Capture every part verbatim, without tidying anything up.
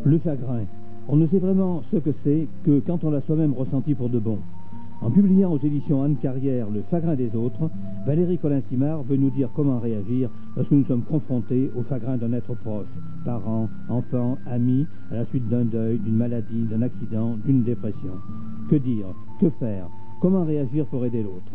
Le chagrin. On ne sait vraiment ce que c'est que quand on l'a soi-même ressenti pour de bon. En publiant aux éditions Anne Carrière Le chagrin des autres, Valérie Colin-Simard veut nous dire comment réagir lorsque nous sommes confrontés au chagrin d'un être proche, parents, enfants, amis, à la suite d'un deuil, d'une maladie, d'un accident, d'une dépression. Que dire? Que faire? Comment réagir pour aider l'autre?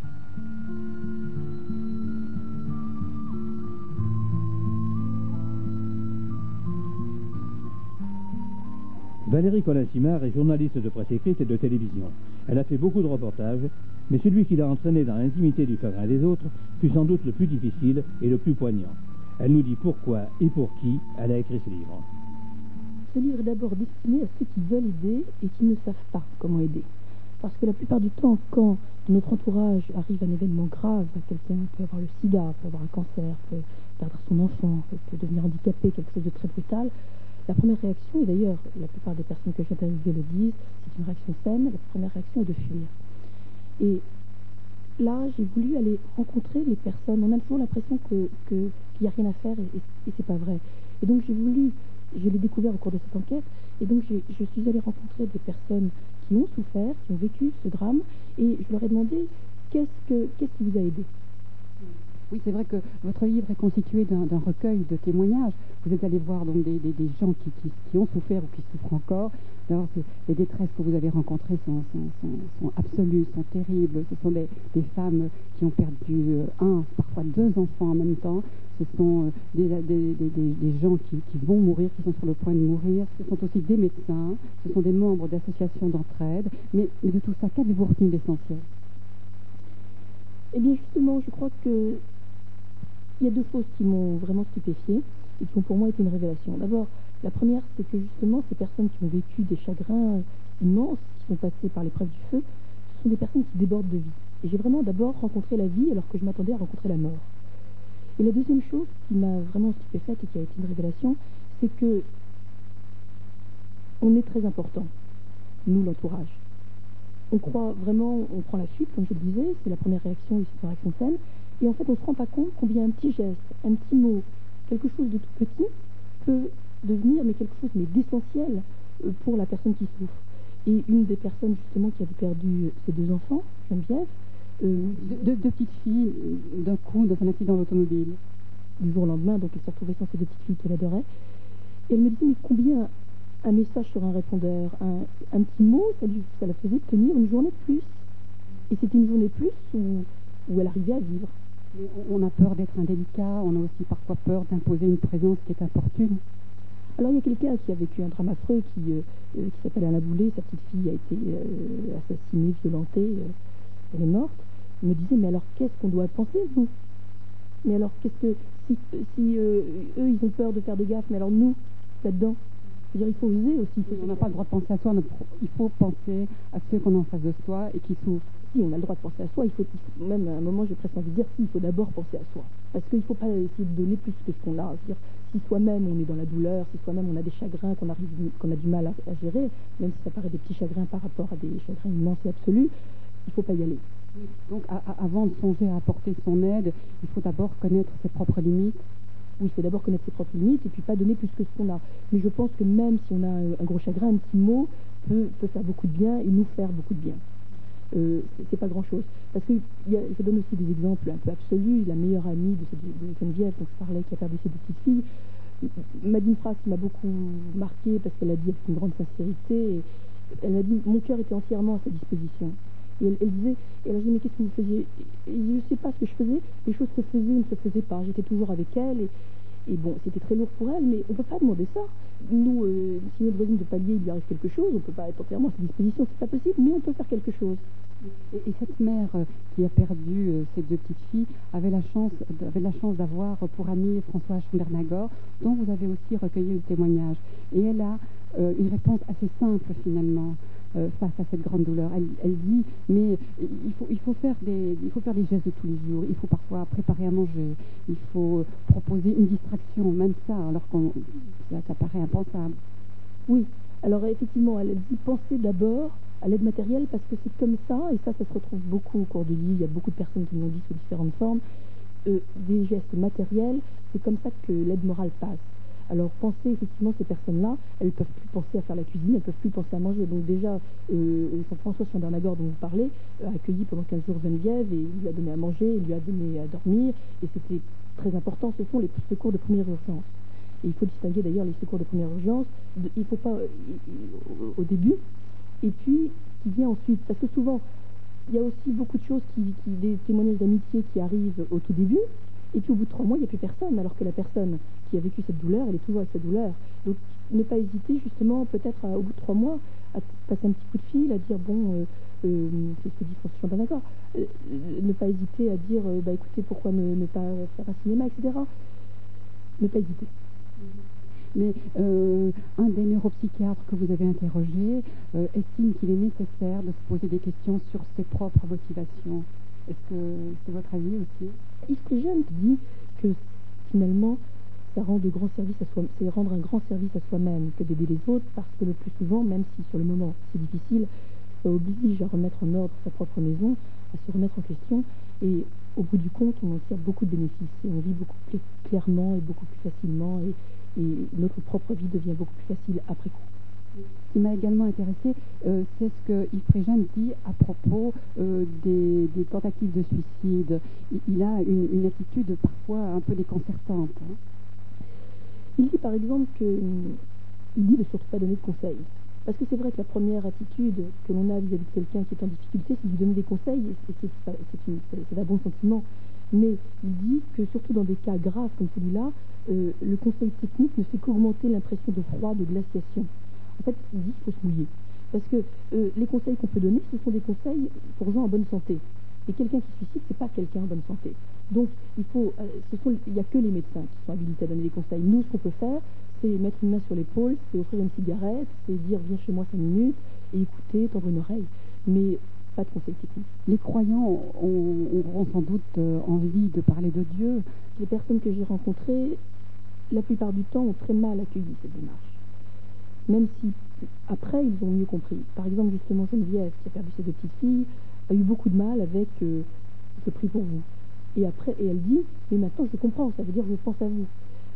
Valérie Colin-Simard est journaliste de presse écrite et de télévision. Elle a fait beaucoup de reportages, mais celui qui l'a entraînée dans l'intimité du chagrin des autres fut sans doute le plus difficile et le plus poignant. Elle nous dit pourquoi et pour qui elle a écrit ce livre. Ce livre est d'abord destiné à ceux qui veulent aider et qui ne savent pas comment aider. Parce que la plupart du temps, quand dans notre entourage arrive un événement grave, quelqu'un peut avoir le sida, peut avoir un cancer, peut perdre son enfant, peut devenir handicapé, quelque chose de très brutal, la première réaction, et d'ailleurs la plupart des personnes que j'ai interviewées le disent, c'est une réaction saine, la première réaction est de fuir. Et là, j'ai voulu aller rencontrer les personnes. On a toujours l'impression que, que, qu'il n'y a rien à faire et, et, et c'est pas vrai. Et donc j'ai voulu, je l'ai découvert au cours de cette enquête, et donc j'ai, je suis allée rencontrer des personnes qui ont souffert, qui ont vécu ce drame, et je leur ai demandé qu'est-ce, que, qu'est-ce qui vous a aidé. Oui, c'est vrai que votre livre est constitué d'un, d'un recueil de témoignages. Vous êtes allé voir donc des, des, des gens qui, qui, qui ont souffert ou qui souffrent encore. Alors, les détresses que vous avez rencontrées sont, sont, sont, sont absolues, sont terribles. Ce sont des, des femmes qui ont perdu un, parfois deux enfants en même temps. Ce sont des, des, des, des, des gens qui, qui vont mourir, qui sont sur le point de mourir. Ce sont aussi des médecins, ce sont des membres d'associations d'entraide. Mais, mais de tout ça, qu'avez-vous retenu d'essentiel? Eh bien, justement, je crois que il y a deux choses qui m'ont vraiment stupéfiée et qui ont pour moi été une révélation. D'abord, la première, c'est que justement, ces personnes qui ont vécu des chagrins immenses, qui sont passées par l'épreuve du feu, ce sont des personnes qui débordent de vie. Et j'ai vraiment d'abord rencontré la vie alors que je m'attendais à rencontrer la mort. Et la deuxième chose qui m'a vraiment stupéfaite et qui a été une révélation, c'est que on est très important, nous, l'entourage. On croit vraiment, on prend la fuite, comme je le disais, c'est la première réaction et c'est une réaction saine. Et en fait, on ne se rend pas compte combien un petit geste, un petit mot, quelque chose de tout petit peut devenir mais quelque chose mais d'essentiel pour la personne qui souffre. Et une des personnes justement qui avait perdu ses deux enfants, Geneviève, euh, deux, deux petites filles d'un coup dans un accident d'automobile. Du jour au lendemain, donc elle s'est retrouvée sans ses deux petites filles qu'elle adorait. Et elle me disait mais combien un message sur un répondeur, un, un petit mot, ça, lui, ça la faisait tenir une journée de plus. Et c'était une journée de plus où, où elle arrivait à vivre. Mais on a peur d'être indélicat, on a aussi parfois peur d'imposer une présence qui est importune. Alors il y a quelqu'un qui a vécu un drame affreux qui, euh, qui s'appelle Alain Boulet, sa petite fille a été euh, assassinée, violentée, euh, elle est morte. Il me disait mais alors qu'est-ce qu'on doit penser nous? Mais alors qu'est-ce que si, si euh, eux ils ont peur de faire des gaffes, mais alors nous là-dedans, je veux dire il faut oser aussi. Oui, on n'a pas le droit de penser à soi, il faut penser à ceux qu'on a en face de soi et qui souffrent. Si on a le droit de penser à soi, il faut, il faut même à un moment j'ai presque envie de dire si, il faut d'abord penser à soi. Parce qu'il ne faut pas essayer de donner plus que ce qu'on a. C'est-à-dire, si soi-même on est dans la douleur, si soi-même on a des chagrins qu'on, arrive, qu'on a du mal à, à gérer, même si ça paraît des petits chagrins par rapport à des chagrins immenses et absolus, il ne faut pas y aller. Oui, donc à, à, avant de songer à apporter son aide, il faut d'abord connaître ses propres limites. Oui, il faut d'abord connaître ses propres limites et puis pas donner plus que ce qu'on a. Mais je pense que même si on a un, un gros chagrin, un petit mot peut, peut faire beaucoup de bien et nous faire beaucoup de bien. Euh, c'est, c'est pas grand chose parce que y a, je donne aussi des exemples un peu absolus. La meilleure amie de, cette, de Geneviève dont je parlais qui a perdu ses deux petites filles m'a dit une phrase qui m'a beaucoup marquée parce qu'elle a dit avec une grande sincérité et elle m'a dit mon cœur était entièrement à sa disposition et elle, elle disait et elle a dit mais qu'est-ce que vous faisiez et je ne sais pas ce que je faisais, les choses se faisaient ou ne se faisaient pas, j'étais toujours avec elle et, et bon c'était très lourd pour elle mais on ne peut pas demander ça. Nous, euh, si notre voisine de palier il lui arrive quelque chose, on ne peut pas être entièrement à sa disposition, c'est pas possible, mais on peut faire quelque chose. Et, et cette mère euh, qui a perdu euh, ses deux petites filles avait la chance, avait la chance d'avoir pour amie Françoise Schondernagor, dont vous avez aussi recueilli le témoignage. Et elle a euh, une réponse assez simple finalement euh, face à cette grande douleur. Elle, elle dit mais il faut, il faut faire des, il faut faire des gestes de tous les jours. Il faut parfois préparer à manger. Il faut proposer une distraction, même ça, alors qu'on ça, ça paraît impensable. Oui. Alors effectivement, elle dit penser d'abord à l'aide matérielle parce que c'est comme ça, et ça, ça se retrouve beaucoup au cours du livre, il y a beaucoup de personnes qui me l'ont dit sous différentes formes, euh, des gestes matériels, c'est comme ça que l'aide morale passe. Alors pensez effectivement ces personnes-là, elles ne peuvent plus penser à faire la cuisine, elles ne peuvent plus penser à manger. Donc déjà, euh, Saint-François sur Bernagor dont vous parlez a accueilli pendant quinze jours Geneviève et il lui a donné à manger, il lui a donné à dormir et c'était très important. Ce sont les secours de première urgence. Et il faut distinguer d'ailleurs les secours de première urgence. De, il ne faut pas euh, au début et puis qui vient ensuite. Parce que souvent, il y a aussi beaucoup de choses, qui, qui, des témoignages d'amitié qui arrivent au tout début, et puis au bout de trois mois, il n'y a plus personne, alors que la personne qui a vécu cette douleur, elle est toujours avec cette douleur. Donc ne pas hésiter justement, peut-être au bout de trois mois, à passer un petit coup de fil, à dire, bon, euh, euh, c'est ce que dit François Bernagor, euh, ne pas hésiter à dire, euh, bah écoutez, pourquoi ne, ne pas faire un cinéma, et cetera. Ne pas hésiter. Mais euh, un des neuropsychiatres que vous avez interrogé euh, estime qu'il est nécessaire de se poser des questions sur ses propres motivations. Est-ce que c'est votre avis aussi? Yves Préjeune dit que finalement, ça rend de grands services à soi, c'est rendre un grand service à soi-même que d'aider les autres, parce que le plus souvent, même si sur le moment c'est difficile, ça oblige à remettre en ordre sa propre maison, à se remettre en question, et au bout du compte, on en tire beaucoup de bénéfices, et on vit beaucoup plus clairement et beaucoup plus facilement, et, et notre propre vie devient beaucoup plus facile après coup. Ce qui m'a également intéressé, euh, c'est ce que Yves Préjeune dit à propos euh, des, des tentatives de suicide. Il, il a une, une attitude parfois un peu déconcertante. Hein. Il dit par exemple qu'il dit de surtout pas donner de conseils. Parce que c'est vrai que la première attitude que l'on a vis-à-vis de quelqu'un qui est en difficulté, c'est de lui donner des conseils, et c'est, c'est, c'est, c'est, c'est d'un bon sentiment. Mais il dit que surtout dans des cas graves comme celui-là, euh, le conseil technique ne fait qu'augmenter l'impression de froid, de glaciation. En fait, il dit qu'il faut se mouiller. Parce que euh, les conseils qu'on peut donner, ce sont des conseils pour gens en bonne santé. Et quelqu'un qui suicide, c'est pas quelqu'un en bonne santé. Donc, il faut, euh, ce sont, il n'y a que les médecins qui sont habilités à donner des conseils. Nous, ce qu'on peut faire, c'est mettre une main sur l'épaule, c'est offrir une cigarette, c'est dire viens chez moi cinq minutes et écouter, tendre une oreille. Mais pas de conseils techniques. Les croyants ont, auront sans doute euh, envie de parler de Dieu. Les personnes que j'ai rencontrées, la plupart du temps, ont très mal accueilli cette démarche. Même si, après, ils ont mieux compris. Par exemple, justement, Geneviève, qui a perdu ses deux petites filles, a eu beaucoup de mal avec euh, « je prie pour vous ». Et après, et elle dit « mais maintenant, je comprends, ça veut dire je pense à vous euh, ».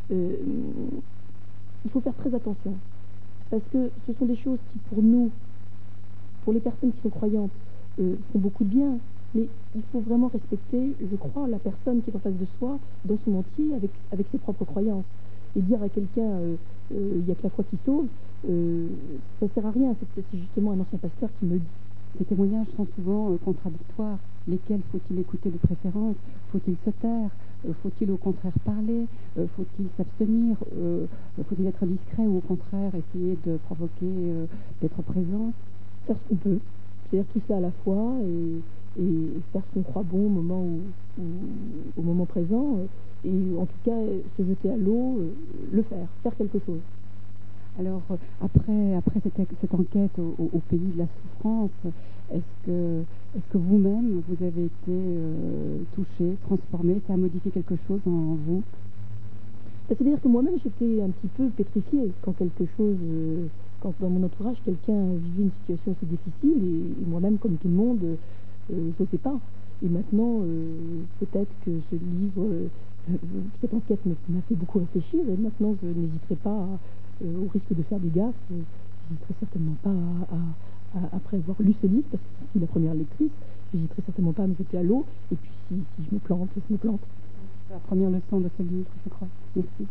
Il faut faire très attention. Parce que ce sont des choses qui, pour nous, pour les personnes qui sont croyantes, euh, font beaucoup de bien. Mais il faut vraiment respecter, je crois, la personne qui est en face de soi, dans son entier, avec, avec ses propres croyances. Et dire à quelqu'un, euh, euh, il n'y a que la foi qui sauve, euh, ça ne sert à rien. C'est, c'est justement un ancien pasteur qui me le dit. Ces témoignages sont souvent euh, contradictoires. Lesquels faut-il écouter de préférence? Faut-il se taire? euh, Faut-il au contraire parler? euh, Faut-il s'abstenir? euh, Faut-il être discret ou au contraire essayer de provoquer, euh, d'être présent? Faire ce qu'on peut. C'est-à-dire tout ça à la fois et, et faire ce qu'on croit bon au moment, où, où, au moment présent. Et en tout cas, se jeter à l'eau, le faire, faire quelque chose. Alors, après, après cette, cette enquête au, au pays de la souffrance, est-ce que, est-ce que vous-même, vous avez été euh, touché, transformé? Ça a modifié quelque chose en vous? C'est-à-dire que moi-même, j'étais un petit peu pétrifiée quand quelque chose, euh, quand dans mon entourage, quelqu'un vivait une situation assez difficile, et, et moi-même, comme tout le monde, euh, je n'osais pas. Et maintenant, euh, peut-être que ce livre, euh, cette enquête m'a fait beaucoup réfléchir, et maintenant, je n'hésiterai pas à, Euh, au risque de faire des gaffes, euh, j'hésiterai certainement pas à, à, à, après avoir lu ce livre, parce que c'est la première lectrice, j'hésiterai certainement pas à me jeter à l'eau, et puis si, si je me plante, je me plante. C'est la première leçon de ce livre, je crois. Merci.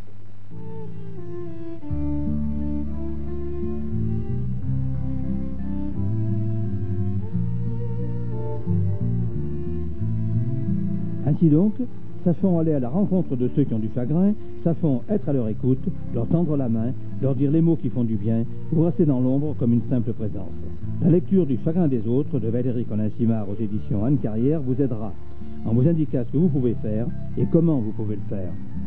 Ainsi donc, sachons aller à la rencontre de ceux qui ont du chagrin, sachons être à leur écoute, leur tendre la main, leur dire les mots qui font du bien, ou rester dans l'ombre comme une simple présence. La lecture du Chagrin des autres de Valérie Colin-Simard aux éditions Anne Carrière vous aidera en vous indiquant ce que vous pouvez faire et comment vous pouvez le faire.